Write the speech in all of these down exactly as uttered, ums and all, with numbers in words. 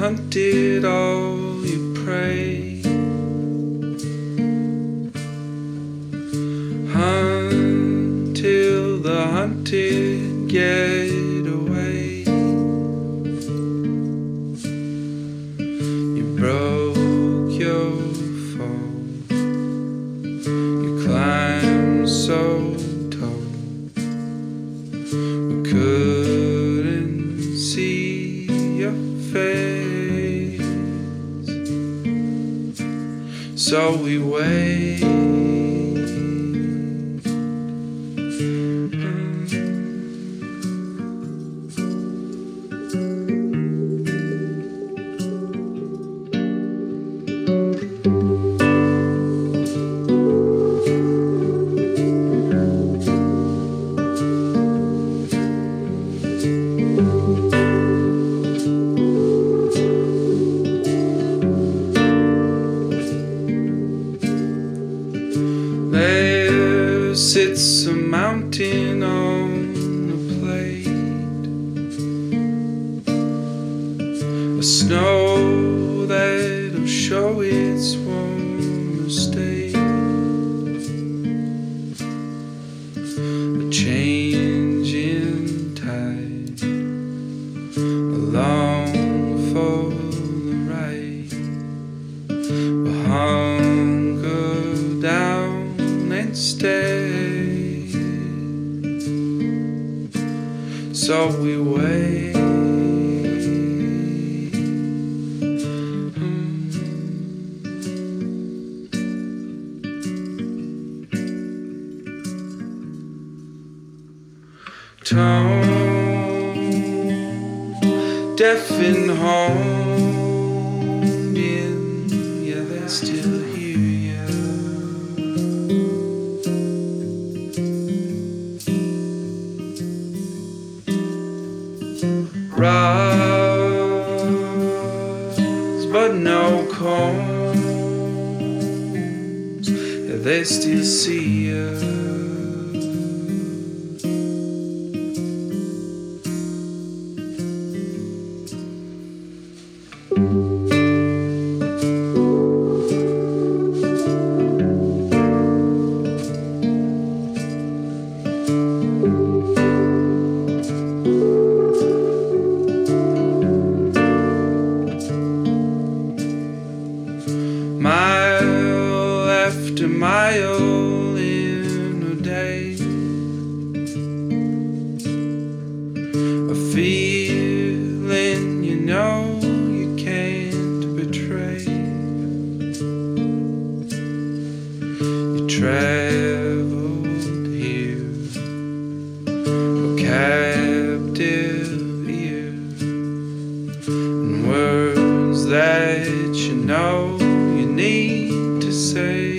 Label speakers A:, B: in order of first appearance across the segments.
A: hunted all your prey. Hunt till the hunted get away. You broke your fall, you climbed so tall, we couldn't see your face, so we wait. There sits a mountain on a plate, a snow that'll show its warmer state, a changing tide, along for the ride, we'll hunker down and stay, so we wait. Tone, deaf and haunting, yeah, they still hear ya. Rise, but no cones, yeah, they still see ya. Mile after mile in a day, a feeling you know you can't betray. You traveled here, a captive ear, and words that you know need to say,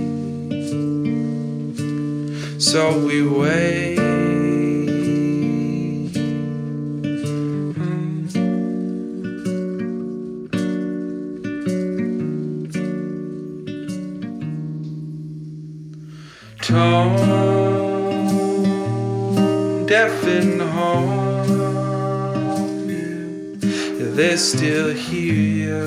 A: so we wait. Tone, deaf and haunting, yeah, they still hear ya.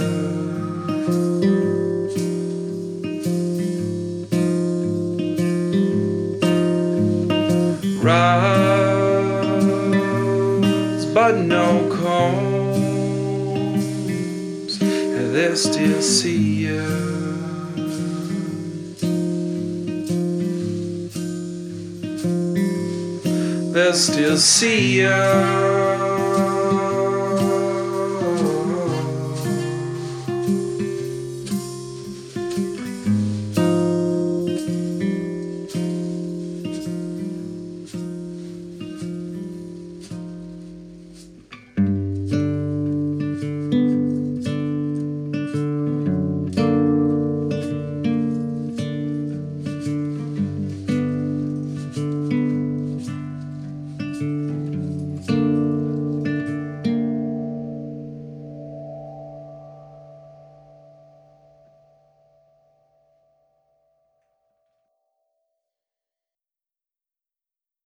A: Rise, but no cones, and they still see ya. They'll still see ya.